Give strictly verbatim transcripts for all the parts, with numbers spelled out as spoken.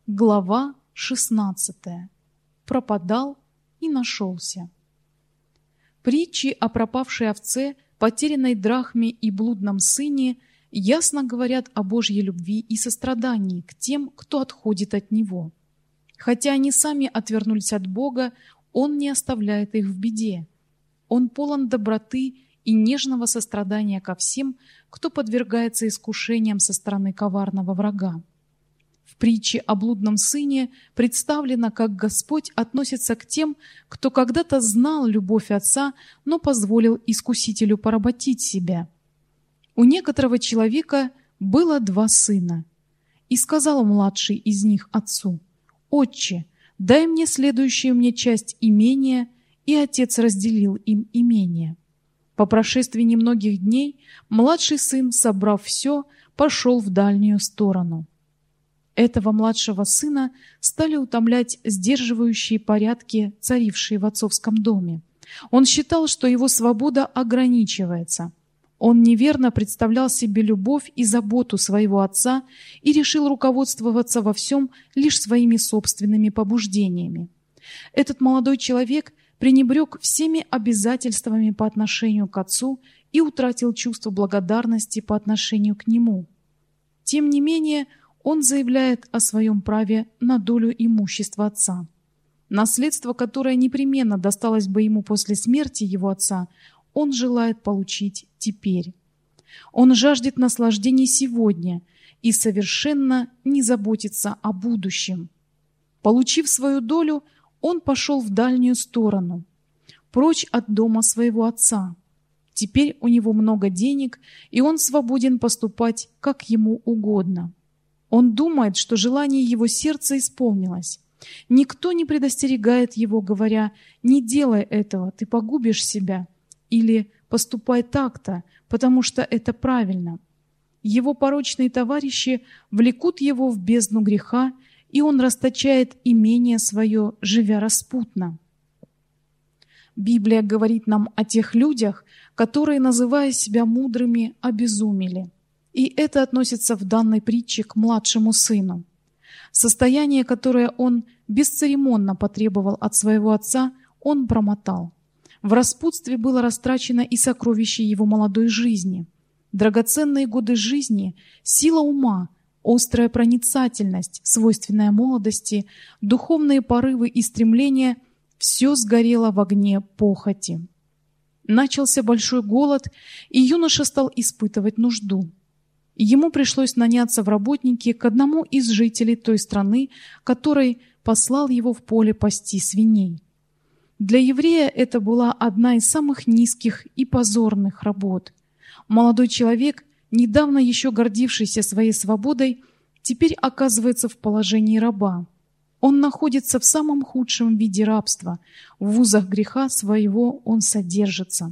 Глава шестнадцатая. Пропадал и нашелся. Притчи о пропавшей овце, потерянной драхме и блудном сыне ясно говорят о Божьей любви и сострадании к тем, кто отходит от Него. Хотя они сами отвернулись от Бога, Он не оставляет их в беде. Он полон доброты и нежного сострадания ко всем, кто подвергается искушениям со стороны коварного врага. В притче о блудном сыне представлено, как Господь относится к тем, кто когда-то знал любовь Отца, но позволил искусителю поработить себя. У некоторого человека было два сына, и сказал младший из них отцу: «Отче, дай мне следующую мне часть имения», и отец разделил им имение. По прошествии немногих дней младший сын, собрав все, пошел в дальнюю сторону. Этого младшего сына стали утомлять сдерживающие порядки, царившие в отцовском доме. Он считал, что его свобода ограничивается. Он неверно представлял себе любовь и заботу своего отца и решил руководствоваться во всем лишь своими собственными побуждениями. Этот молодой человек пренебрег всеми обязательствами по отношению к отцу и утратил чувство благодарности по отношению к нему. Тем не менее, он заявляет о своем праве на долю имущества отца. Наследство, которое непременно досталось бы ему после смерти его отца, он желает получить теперь. Он жаждет наслаждений сегодня и совершенно не заботится о будущем. Получив свою долю, он пошел в дальнюю сторону, прочь от дома своего отца. Теперь у него много денег, и он свободен поступать, как ему угодно. Он думает, что желание его сердца исполнилось. Никто не предостерегает его, говоря: «Не делай этого, ты погубишь себя», или «Поступай так-то, потому что это правильно». Его порочные товарищи влекут его в бездну греха, и он расточает имение свое, живя распутно. Библия говорит нам о тех людях, которые, называя себя мудрыми, обезумели. И это относится в данной притче к младшему сыну. Состояние, которое он бесцеремонно потребовал от своего отца, он промотал. В распутстве было растрачено и сокровище его молодой жизни. Драгоценные годы жизни, сила ума, острая проницательность, свойственная молодости, духовные порывы и стремления – все сгорело в огне похоти. Начался большой голод, и юноша стал испытывать нужду. Ему пришлось наняться в работники к одному из жителей той страны, который послал его в поле пасти свиней. Для еврея это была одна из самых низких и позорных работ. Молодой человек, недавно еще гордившийся своей свободой, теперь оказывается в положении раба. Он находится в самом худшем виде рабства, в узах греха своего он содержится.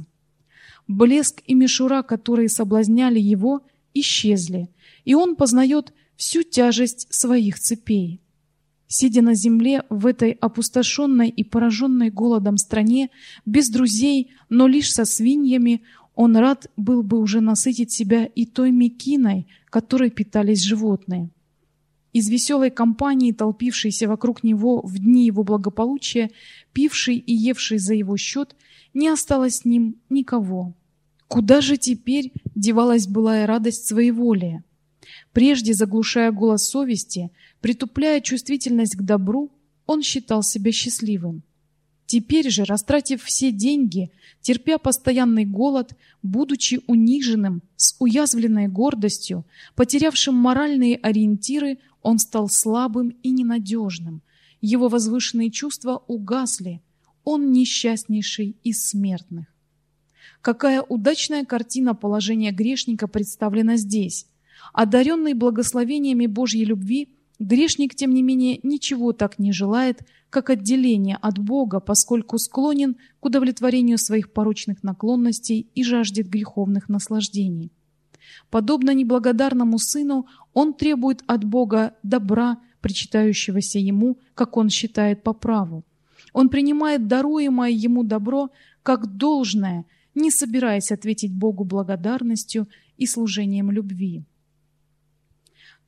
Блеск и мишура, которые соблазняли его, исчезли, и он познает всю тяжесть своих цепей. Сидя на земле в этой опустошенной и пораженной голодом стране, без друзей, но лишь со свиньями, он рад был бы уже насытить себя и той мекиной, которой питались животные. Из веселой компании, толпившейся вокруг него в дни его благополучия, пившей и евшей за его счет, не осталось с ним никого. Куда же теперь девалась былая радость своеволия? Прежде, заглушая голос совести, притупляя чувствительность к добру, он считал себя счастливым. Теперь же, растратив все деньги, терпя постоянный голод, будучи униженным, с уязвленной гордостью, потерявшим моральные ориентиры, он стал слабым и ненадежным. Его возвышенные чувства угасли. Он несчастнейший из смертных. Какая удачная картина положения грешника представлена здесь. Одаренный благословениями Божьей любви, грешник, тем не менее, ничего так не желает, как отделение от Бога, поскольку склонен к удовлетворению своих порочных наклонностей и жаждет греховных наслаждений. Подобно неблагодарному сыну, он требует от Бога добра, причитающегося ему, как он считает по праву. Он принимает даруемое ему добро как должное, не собираясь ответить Богу благодарностью и служением любви. Как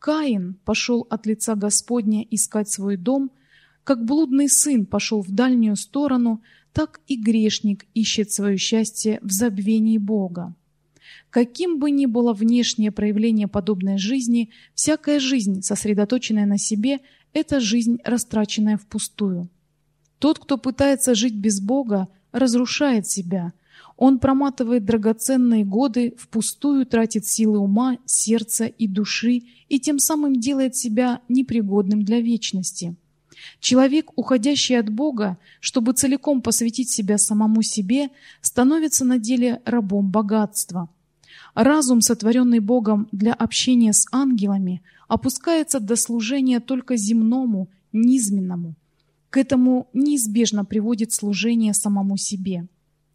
Каин пошел от лица Господня искать свой дом, как блудный сын пошел в дальнюю сторону, так и грешник ищет свое счастье в забвении Бога. Каким бы ни было внешнее проявление подобной жизни, всякая жизнь, сосредоточенная на себе, это жизнь, растраченная впустую. Тот, кто пытается жить без Бога, разрушает себя. Он проматывает драгоценные годы, впустую тратит силы ума, сердца и души и тем самым делает себя непригодным для вечности. Человек, уходящий от Бога, чтобы целиком посвятить себя самому себе, становится на деле рабом богатства. Разум, сотворенный Богом для общения с ангелами, опускается до служения только земному, низменному. К этому неизбежно приводит служение самому себе.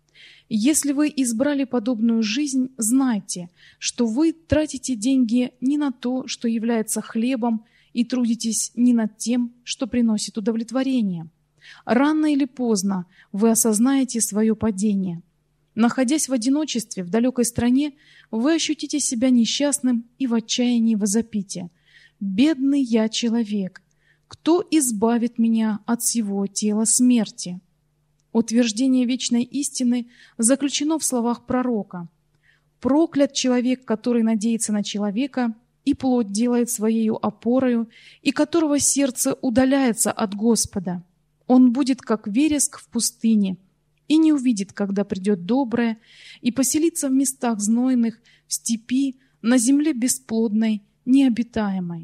Если вы избрали подобную жизнь, знайте, что вы тратите деньги не на то, что является хлебом, и трудитесь не над тем, что приносит удовлетворение. Рано или поздно вы осознаете свое падение. Находясь в одиночестве в далекой стране, вы ощутите себя несчастным и в отчаянии возопите: «Бедный я человек! Кто избавит меня от сего тела смерти?» Утверждение вечной истины заключено в словах пророка: «Проклят человек, который надеется на человека, и плоть делает своею опорою, и которого сердце удаляется от Господа. Он будет, как вереск в пустыне, и не увидит, когда придет доброе, и поселится в местах знойных, в степи, на земле бесплодной, необитаемой».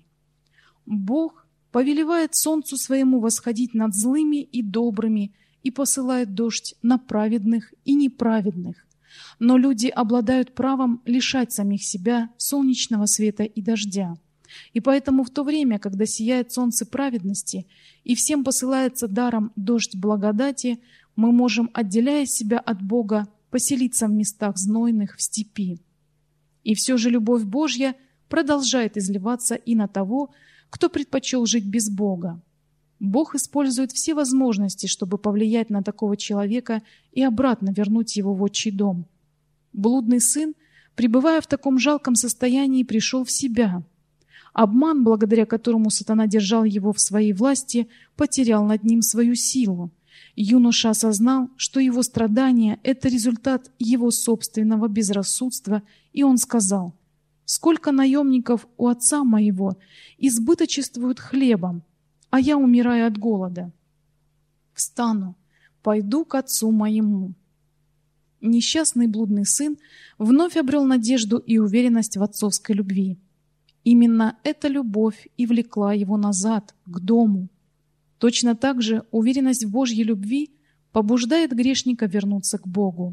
Бог повелевает солнцу своему восходить над злыми и добрыми и посылает дождь на праведных и неправедных. Но люди обладают правом лишать самих себя солнечного света и дождя. И поэтому в то время, когда сияет солнце праведности и всем посылается даром дождь благодати, мы можем, отделяя себя от Бога, поселиться в местах знойных в степи. И все же любовь Божья продолжает изливаться и на того, кто предпочел жить без Бога. Бог использует все возможности, чтобы повлиять на такого человека и обратно вернуть его в отчий дом. Блудный сын, пребывая в таком жалком состоянии, пришел в себя. Обман, благодаря которому сатана держал его в своей власти, потерял над ним свою силу. Юноша осознал, что его страдания – это результат его собственного безрассудства, и он сказал: «Сколько наемников у отца моего избыточествуют хлебом, а я умираю от голода. Встану, пойду к отцу моему». Несчастный блудный сын вновь обрел надежду и уверенность в отцовской любви. Именно эта любовь и влекла его назад, к дому. Точно так же уверенность в Божьей любви побуждает грешника вернуться к Богу.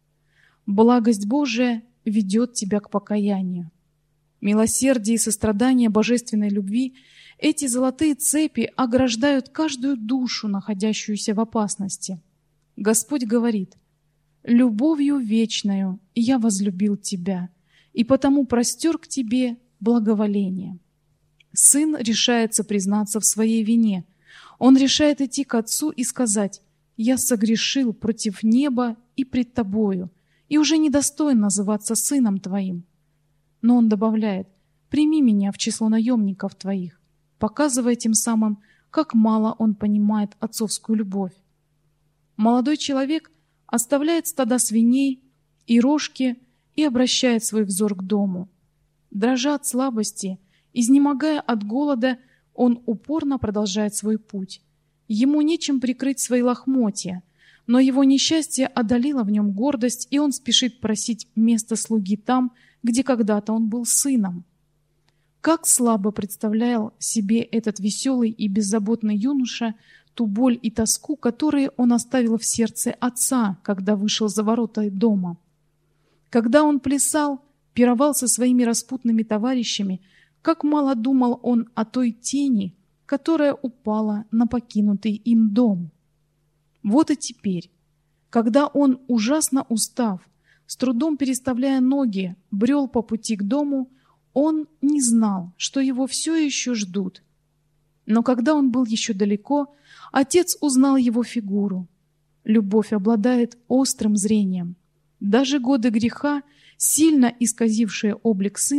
Благость Божия ведет тебя к покаянию. Милосердие и сострадание божественной любви – эти золотые цепи ограждают каждую душу, находящуюся в опасности. Господь говорит: «Любовью вечною я возлюбил тебя, и потому простер к тебе благоволение». Сын решается признаться в своей вине. Он решает идти к отцу и сказать: «Я согрешил против неба и пред тобою, и уже недостоин называться сыном твоим». Но он добавляет: «Прими меня в число наемников твоих», показывая тем самым, как мало он понимает отцовскую любовь. Молодой человек оставляет стада свиней и рожки и обращает свой взор к дому. Дрожа от слабости, изнемогая от голода, он упорно продолжает свой путь. Ему нечем прикрыть свои лохмотья, но его несчастье одолело в нем гордость, и он спешит просить место слуги там, где когда-то он был сыном. Как слабо представлял себе этот веселый и беззаботный юноша ту боль и тоску, которые он оставил в сердце отца, когда вышел за ворота дома. Когда он плясал, пировал со своими распутными товарищами, как мало думал он о той тени, которая упала на покинутый им дом. Вот и теперь, когда он, ужасно устав, с трудом переставляя ноги, брел по пути к дому, он не знал, что его все еще ждут. Но когда он был еще далеко, отец узнал его фигуру. Любовь обладает острым зрением. Даже годы греха, сильно исказившие облик сына,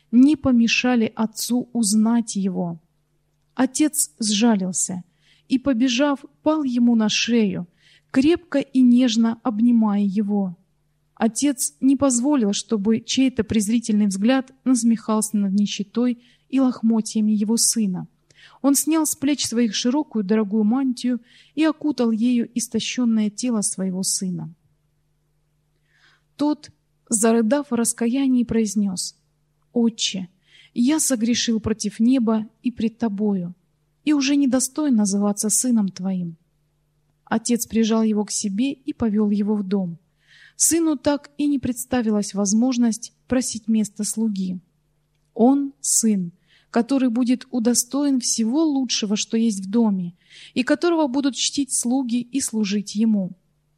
не помешали отцу узнать его. Отец сжалился и, побежав, пал ему на шею, крепко и нежно обнимая его. Отец не позволил, чтобы чей-то презрительный взгляд насмехался над нищетой и лохмотьями его сына. Он снял с плеч своих широкую дорогую мантию и окутал ею истощенное тело своего сына. Тот, зарыдав в раскаянии, произнес: «Отче, я согрешил против неба и пред тобою, и уже недостоин называться сыном твоим». Отец прижал его к себе и повел его в дом. Сыну так и не представилась возможность просить место слуги. Он сын, который будет удостоен всего лучшего, что есть в доме, и которого будут чтить слуги и служить ему.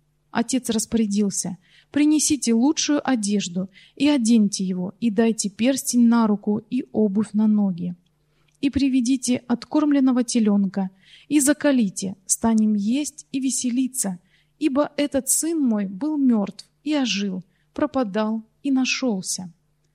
Отец распорядился: «Принесите лучшую одежду и оденьте его, и дайте перстень на руку и обувь на ноги. И приведите откормленного теленка, и заколите, станем есть и веселиться, ибо этот сын мой был мертв и ожил, пропадал и нашелся».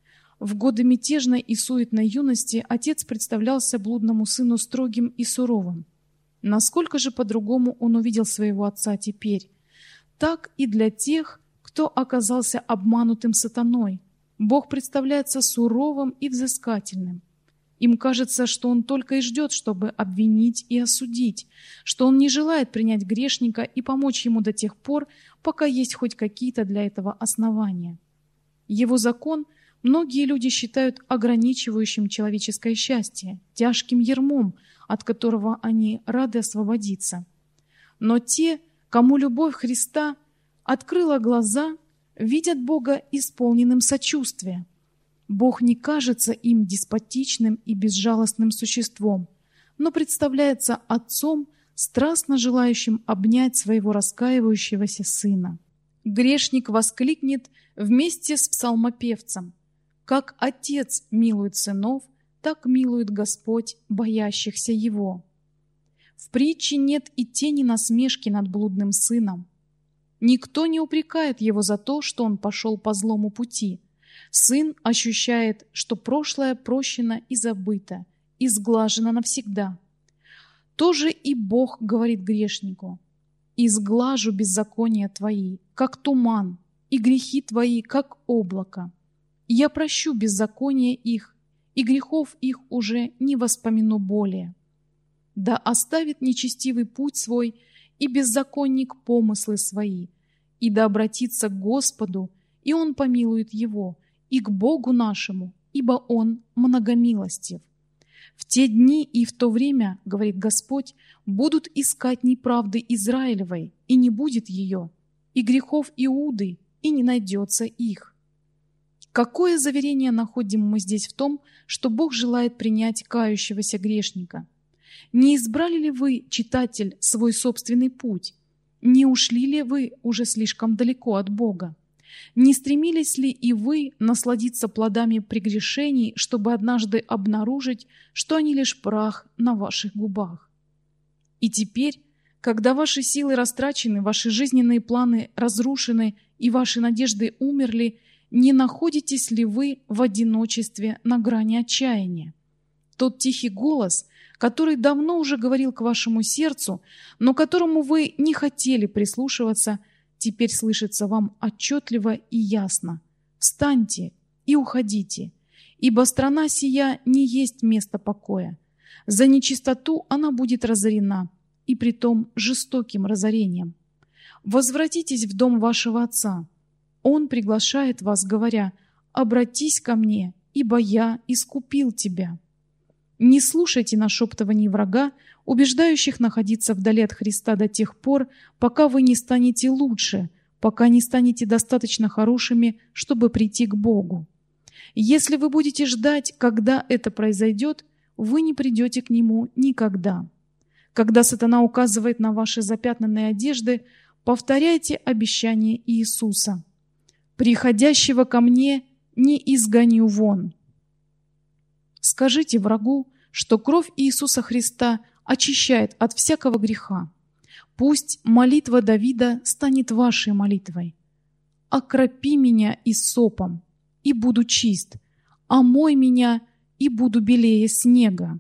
В годы мятежной и суетной юности отец представлялся блудному сыну строгим и суровым. Насколько же по-другому он увидел своего отца теперь? Так и для тех, кто оказался обманутым сатаной, Бог представляется суровым и взыскательным. Им кажется, что Он только и ждет, чтобы обвинить и осудить, что Он не желает принять грешника и помочь ему до тех пор, пока есть хоть какие-то для этого основания. Его закон многие люди считают ограничивающим человеческое счастье, тяжким ярмом, от которого они рады освободиться. Но те, кому любовь Христа открыла глаза, видят Бога исполненным сочувствия. Бог не кажется им деспотичным и безжалостным существом, но представляется Отцом, страстно желающим обнять своего раскаивающегося сына. Грешник воскликнет вместе с псалмопевцем: «Как Отец милует сынов, так милует Господь боящихся Его». В притче нет и тени насмешки над блудным сыном. Никто не упрекает его за то, что он пошел по злому пути. Сын ощущает, что прошлое прощено и забыто, и сглажено навсегда. То же и Бог говорит грешнику: «Изглажу беззакония твои, как туман, и грехи твои, как облако. Я прощу беззакония их, и грехов их уже не воспомяну более. Да оставит нечестивый путь свой, и беззаконник помыслы свои, и да обратится к Господу, и Он помилует его, и к Богу нашему, ибо Он многомилостив. В те дни и в то время, говорит Господь, будут искать неправды Израилевой, и не будет ее, и грехов Иуды, и не найдется их». Какое заверение находим мы здесь в том, что Бог желает принять кающегося грешника? Не избрали ли вы, читатель, свой собственный путь? Не ушли ли вы уже слишком далеко от Бога? Не стремились ли и вы насладиться плодами прегрешений, чтобы однажды обнаружить, что они лишь прах на ваших губах? И теперь, когда ваши силы растрачены, ваши жизненные планы разрушены и ваши надежды умерли, не находитесь ли вы в одиночестве на грани отчаяния? Тот тихий голос, который давно уже говорил к вашему сердцу, но к которому вы не хотели прислушиваться, теперь слышится вам отчетливо и ясно: «Встаньте и уходите, ибо страна сия не есть место покоя. За нечистоту она будет разорена, и притом жестоким разорением. Возвратитесь в дом вашего отца. Он приглашает вас, говоря: обратись ко мне, ибо я искупил тебя». Не слушайте нашептываний врага, убеждающих находиться вдали от Христа до тех пор, пока вы не станете лучше, пока не станете достаточно хорошими, чтобы прийти к Богу. Если вы будете ждать, когда это произойдет, вы не придете к Нему никогда. Когда сатана указывает на ваши запятнанные одежды, повторяйте обещание Иисуса: «Приходящего ко мне не изгоню вон». Скажите врагу, что кровь Иисуса Христа очищает от всякого греха. Пусть молитва Давида станет вашей молитвой. «Окропи меня исопом, и буду чист, омой меня, и буду белее снега».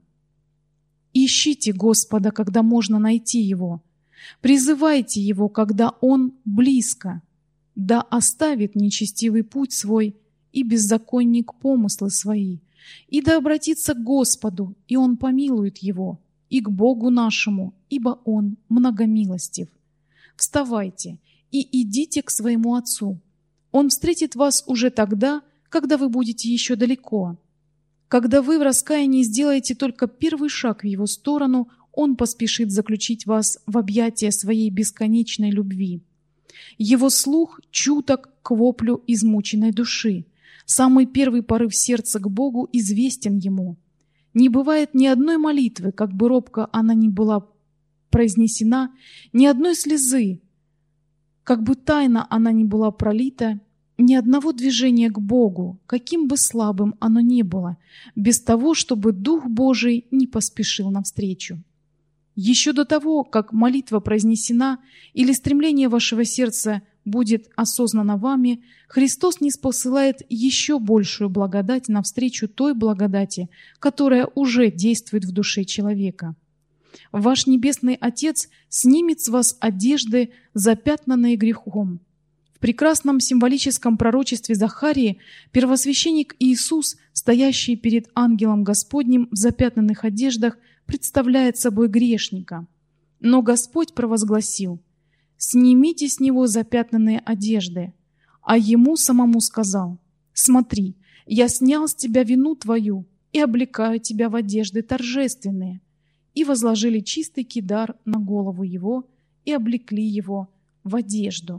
Ищите Господа, когда можно найти Его. Призывайте Его, когда Он близко. Да оставит нечестивый путь свой и беззаконник помыслы свои, и да обратится к Господу, и Он помилует его, и к Богу нашему, ибо Он многомилостив. Вставайте и идите к своему Отцу. Он встретит вас уже тогда, когда вы будете еще далеко. Когда вы в раскаянии сделаете только первый шаг в Его сторону, Он поспешит заключить вас в объятия своей бесконечной любви. Его слух чуток к воплю измученной души. Самый первый порыв сердца к Богу известен Ему. Не бывает ни одной молитвы, как бы робко она ни была произнесена, ни одной слезы, как бы тайно она ни была пролита, ни одного движения к Богу, каким бы слабым оно ни было, без того, чтобы Дух Божий не поспешил навстречу. Еще до того, как молитва произнесена или стремление вашего сердца будет осознано вами, Христос ниспосылает еще большую благодать навстречу той благодати, которая уже действует в душе человека. Ваш Небесный Отец снимет с вас одежды, запятнанные грехом. В прекрасном символическом пророчестве Захарии первосвященник Иисус, стоящий перед ангелом Господним в запятнанных одеждах, представляет собой грешника. Но Господь провозгласил: «Снимите с него запятнанные одежды». А ему самому сказал: «Смотри, я снял с тебя вину твою и облекаю тебя в одежды торжественные». И возложили чистый кидар на голову его и облекли его в одежду.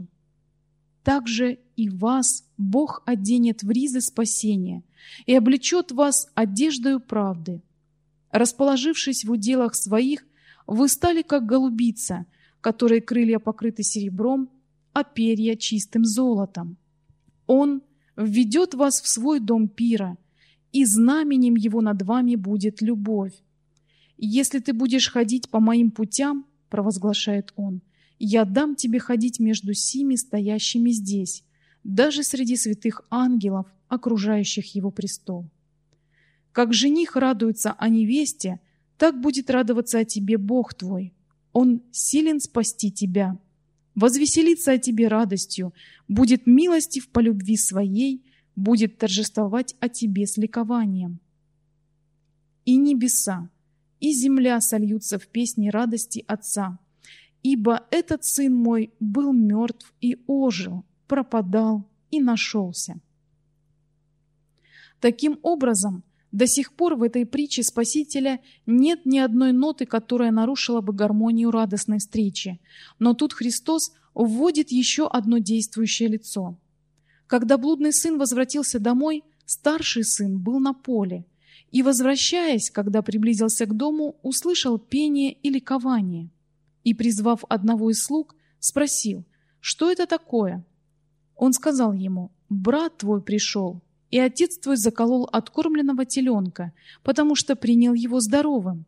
Также и вас Бог оденет в ризы спасения и облечет вас одеждою правды. Расположившись в уделах своих, вы стали как голубица, которой крылья покрыты серебром, а перья чистым золотом. Он введет вас в свой дом пира, и знаменем его над вами будет любовь. Если ты будешь ходить по моим путям, провозглашает он, я дам тебе ходить между сими стоящими здесь, даже среди святых ангелов, окружающих его престол. Как жених радуется о невесте, так будет радоваться о тебе Бог твой. Он силен спасти тебя, возвеселится о тебе радостью, будет милостив по любви своей, будет торжествовать о тебе с ликованием. И небеса, и земля сольются в песни радости Отца, ибо этот сын мой был мертв и ожил, пропадал и нашелся. Таким образом, до сих пор в этой притче Спасителя нет ни одной ноты, которая нарушила бы гармонию радостной встречи. Но тут Христос вводит еще одно действующее лицо. Когда блудный сын возвратился домой, старший сын был на поле, и, возвращаясь, когда приблизился к дому, услышал пение и ликование. И, призвав одного из слуг, спросил: «Что это такое?» Он сказал ему: «Брат твой пришел, и отец твой заколол откормленного теленка, потому что принял его здоровым».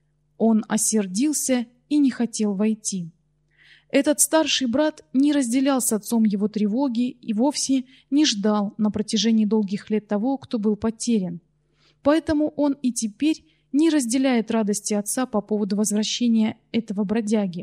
Он осердился и не хотел войти. Этот старший брат не разделял с отцом его тревоги и вовсе не ждал на протяжении долгих лет того, кто был потерян. Поэтому он и теперь не разделяет радости отца по поводу возвращения этого бродяги.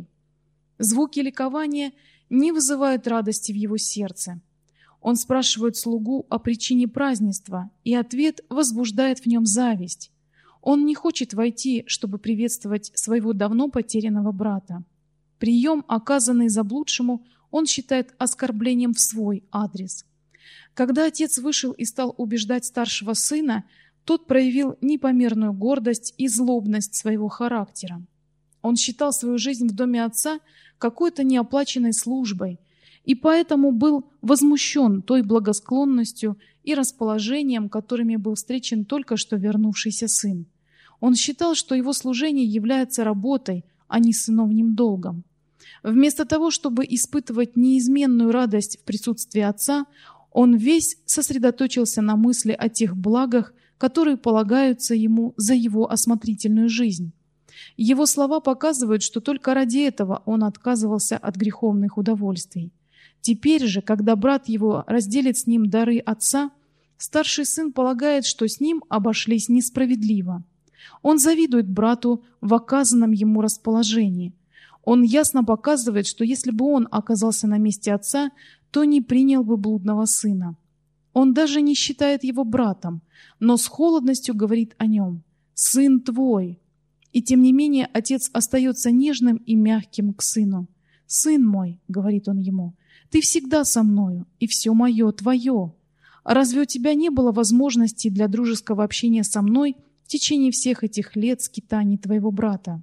Звуки ликования не вызывают радости в его сердце. Он спрашивает слугу о причине празднества, и ответ возбуждает в нем зависть. Он не хочет войти, чтобы приветствовать своего давно потерянного брата. Прием, оказанный заблудшему, он считает оскорблением в свой адрес. Когда отец вышел и стал убеждать старшего сына, тот проявил непомерную гордость и злобность своего характера. Он считал свою жизнь в доме отца какой-то неоплаченной службой, и поэтому был возмущен той благосклонностью и расположением, которыми был встречен только что вернувшийся сын. Он считал, что его служение является работой, а не сыновним долгом. Вместо того, чтобы испытывать неизменную радость в присутствии отца, он весь сосредоточился на мысли о тех благах, которые полагаются ему за его осмотрительную жизнь. Его слова показывают, что только ради этого он отказывался от греховных удовольствий. Теперь же, когда брат его разделит с ним дары отца, Старший сын полагает, что с ним обошлись несправедливо. Он завидует брату в оказанном ему расположении. Он ясно показывает, что если бы он оказался на месте отца, то не принял бы блудного сына. Он даже не считает его братом, но с холодностью говорит о нем: «Сын твой». И тем не менее отец остается нежным и мягким к сыну. «Сын мой», — говорит он ему, — «ты всегда со мною, и все мое твое. А разве у тебя не было возможности для дружеского общения со мной в течение всех этих лет скитаний твоего брата?»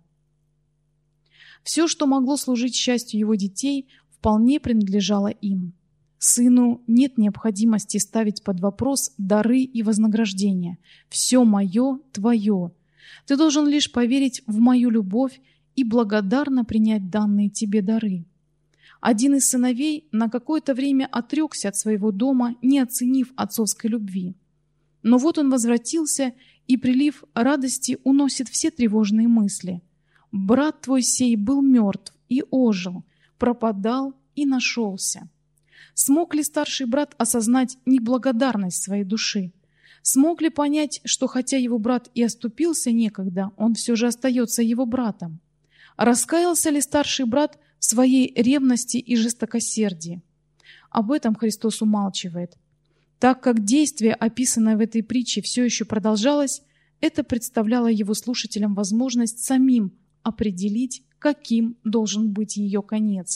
Все, что могло служить счастью его детей, вполне принадлежало им. Сыну нет необходимости ставить под вопрос дары и вознаграждения. «Все мое твое». Ты должен лишь поверить в мою любовь и благодарно принять данные тебе дары. Один из сыновей на какое-то время отрекся от своего дома, не оценив отцовской любви. Но вот он возвратился, и прилив радости уносит все тревожные мысли. Брат твой сей был мертв и ожил, пропадал и нашелся. Смог ли старший брат осознать неблагодарность своей души? Смог ли понять, что хотя его брат и оступился некогда, он все же остается его братом? Раскаялся ли старший брат в своей ревности и жестокосердии? Об этом Христос умалчивает. Так как действие, описанное в этой притче, все еще продолжалось, это представляло его слушателям возможность самим определить, каким должен быть ее конец.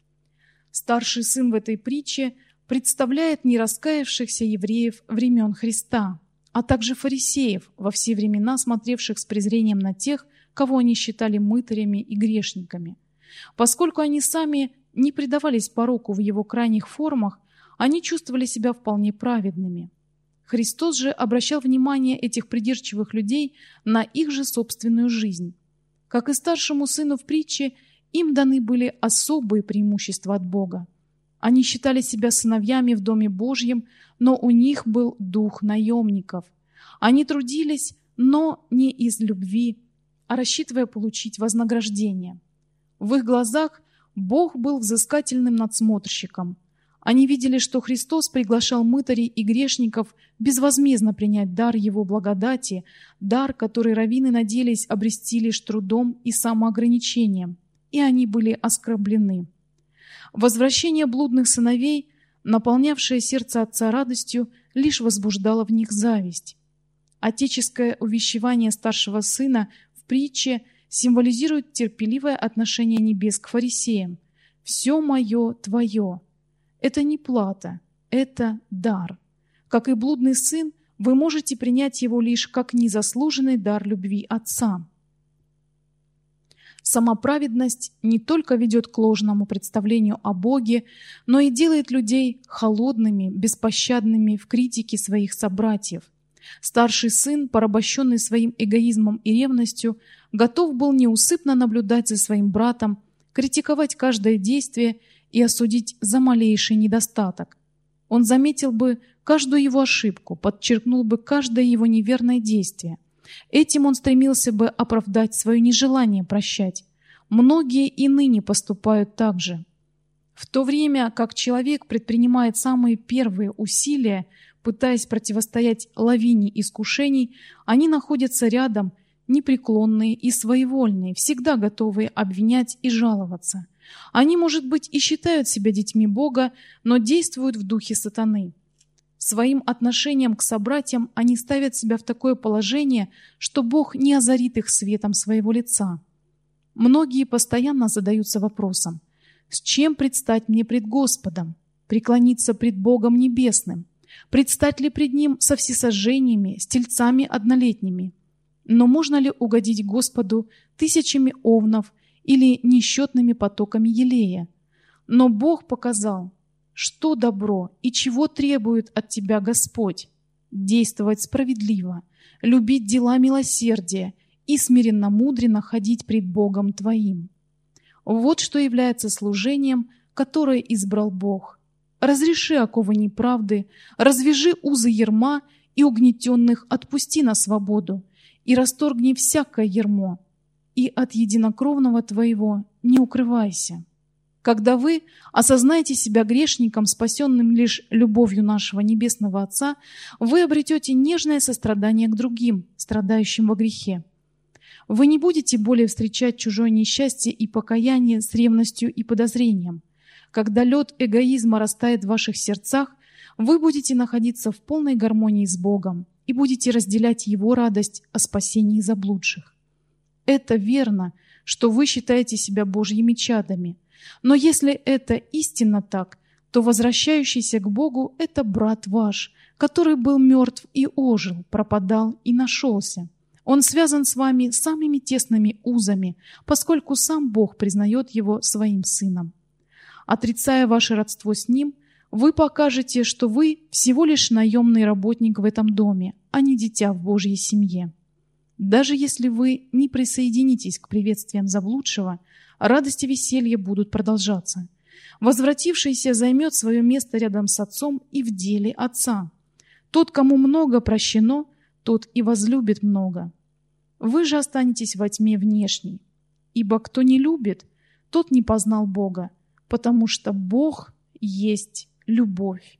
Старший сын в этой притче представляет нераскаявшихся евреев времен Христа, а также фарисеев, во все времена смотревших с презрением на тех, кого они считали мытарями и грешниками. Поскольку они сами не предавались пороку в его крайних формах, они чувствовали себя вполне праведными. Христос же обращал внимание этих придирчивых людей на их же собственную жизнь. Как и старшему сыну в притче, им даны были особые преимущества от Бога. Они считали себя сыновьями в Доме Божьем, но у них был дух наемников. Они трудились, но не из любви, а рассчитывая получить вознаграждение. В их глазах Бог был взыскательным надсмотрщиком. Они видели, что Христос приглашал мытарей и грешников безвозмездно принять дар Его благодати, дар, который раввины надеялись обрести лишь трудом и самоограничением, и они были оскорблены. Возвращение блудных сыновей, наполнявшее сердце отца радостью, лишь возбуждало в них зависть. Отеческое увещевание старшего сына в притче символизирует терпеливое отношение небес к фарисеям. «Все мое твое». Это не плата, это дар. Как и блудный сын, вы можете принять его лишь как незаслуженный дар любви отца. Самоправедность не только ведет к ложному представлению о Боге, но и делает людей холодными, беспощадными в критике своих собратьев. Старший сын, порабощенный своим эгоизмом и ревностью, готов был неусыпно наблюдать за своим братом, критиковать каждое действие и осудить за малейший недостаток. Он заметил бы каждую его ошибку, подчеркнул бы каждое его неверное действие. Этим он стремился бы оправдать свое нежелание прощать. Многие и ныне поступают так же. В то время как человек предпринимает самые первые усилия, пытаясь противостоять лавине искушений, они находятся рядом, непреклонные и своевольные, всегда готовые обвинять и жаловаться. Они, может быть, и считают себя детьми Бога, но действуют в духе сатаны. Своим отношением к собратьям они ставят себя в такое положение, что Бог не озарит их светом своего лица. Многие постоянно задаются вопросом: с чем предстать мне пред Господом? Преклониться пред Богом Небесным? Предстать ли пред Ним со всесожжениями, с тельцами однолетними? Но можно ли угодить Господу тысячами овнов или несчетными потоками елея? Но Бог показал, что добро и чего требует от тебя Господь: действовать справедливо, любить дела милосердия и смиренно-мудренно ходить пред Богом твоим. Вот что является служением, которое избрал Бог. Разреши оковы неправды, развяжи узы ярма, и угнетенных отпусти на свободу, и расторгни всякое ярмо, и от единокровного твоего не укрывайся. Когда вы осознаете себя грешником, спасенным лишь любовью нашего Небесного Отца, вы обретете нежное сострадание к другим, страдающим во грехе. Вы не будете более встречать чужое несчастье и покаяние с ревностью и подозрением. Когда лед эгоизма растает в ваших сердцах, вы будете находиться в полной гармонии с Богом и будете разделять Его радость о спасении заблудших. Это верно, что вы считаете себя Божьими чадами. Но если это истинно так, то возвращающийся к Богу – это брат ваш, который был мертв и ожил, пропадал и нашелся. Он связан с вами самыми тесными узами, поскольку сам Бог признает его своим сыном. Отрицая ваше родство с ним, вы покажете, что вы всего лишь наемный работник в этом доме, а не дитя в Божьей семье. Даже если вы не присоединитесь к приветствиям заблудшего, радость и веселье будут продолжаться. Возвратившийся займет свое место рядом с отцом и в деле отца. Тот, кому много прощено, тот и возлюбит много. Вы же останетесь во тьме внешней. Ибо кто не любит, тот не познал Бога, потому что Бог есть любовь.